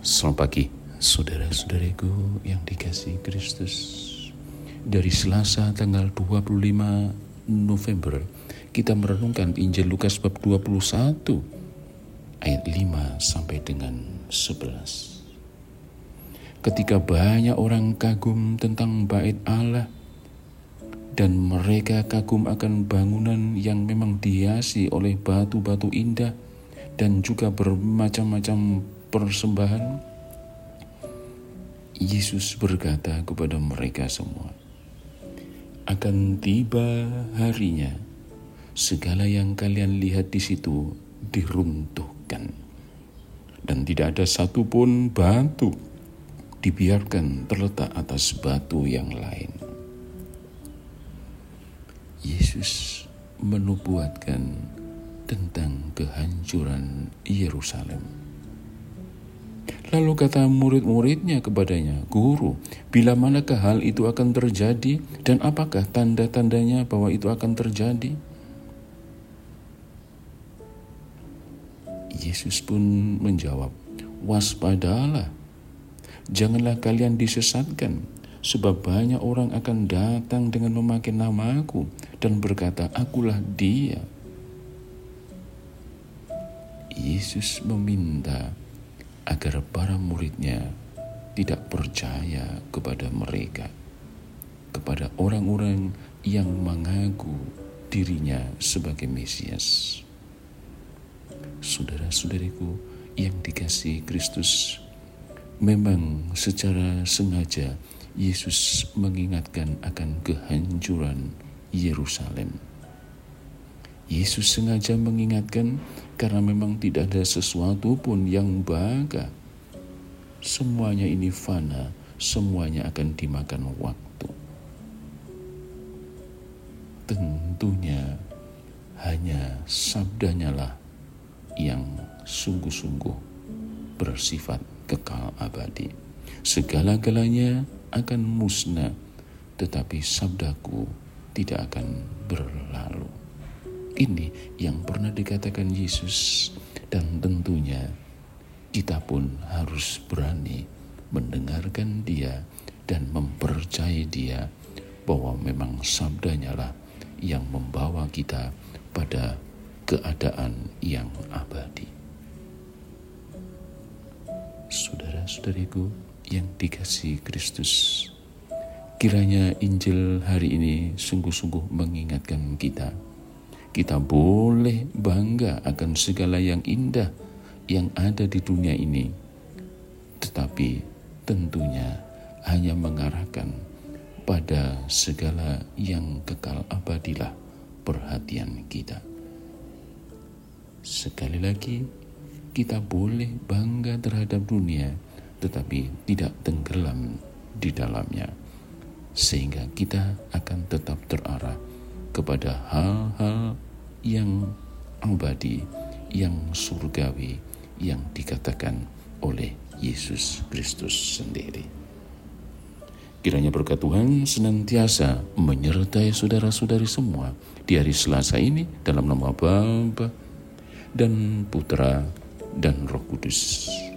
Selamat pagi, saudara-saudariku yang dikasihi Kristus. Dari Selasa tanggal 25 November, kita merenungkan Injil Lukas bab 21 ayat 5 sampai dengan 11. Ketika banyak orang kagum tentang bait Allah dan mereka kagum akan bangunan yang memang dihiasi oleh batu-batu indah dan juga bermacam-macam persembahan, Yesus berkata kepada mereka semua, akan tiba harinya segala yang kalian lihat di situ diruntuhkan, dan tidak ada satupun batu dibiarkan terletak atas batu yang lain. Yesus menubuatkan tentang kehancuran Yerusalem. Lalu kata murid-muridnya kepadanya, Guru, bila manakah hal itu akan terjadi dan apakah tanda-tandanya bahwa itu akan terjadi? Yesus pun menjawab, waspadalah, janganlah kalian disesatkan, sebab banyak orang akan datang dengan memakai namaku dan berkata, akulah dia. Yesus meminta agar para muridnya tidak percaya kepada mereka, kepada orang-orang yang mengaku dirinya sebagai Mesias. Saudara-saudariku yang dikasihi Kristus, memang secara sengaja Yesus mengingatkan akan kehancuran Yerusalem. Yesus sengaja mengingatkan karena memang tidak ada sesuatu pun yang baga. Semuanya ini fana, semuanya akan dimakan waktu. Tentunya hanya sabdanya lah yang sungguh-sungguh bersifat kekal abadi. Segala-galanya akan musnah, tetapi sabdaku tidak akan berlalu. Ini yang pernah dikatakan Yesus, dan tentunya kita pun harus berani mendengarkan Dia dan mempercayai Dia bahwa memang sabdanya lah yang membawa kita pada keadaan yang abadi. Saudara-saudariku yang dikasihi Kristus, kiranya Injil hari ini sungguh-sungguh mengingatkan kita. Kita boleh bangga akan segala yang indah yang ada di dunia ini, tetapi tentunya hanya mengarahkan pada segala yang kekal abadilah perhatian kita. Sekali lagi, kita boleh bangga terhadap dunia, tetapi tidak tenggelam di dalamnya, sehingga kita akan tetap terarah kepada hal-hal yang abadi, yang surgawi, yang dikatakan oleh Yesus Kristus sendiri. Kiranya berkat Tuhan senantiasa menyertai saudara-saudari semua di hari Selasa ini, dalam nama Bapa dan Putra dan Roh Kudus.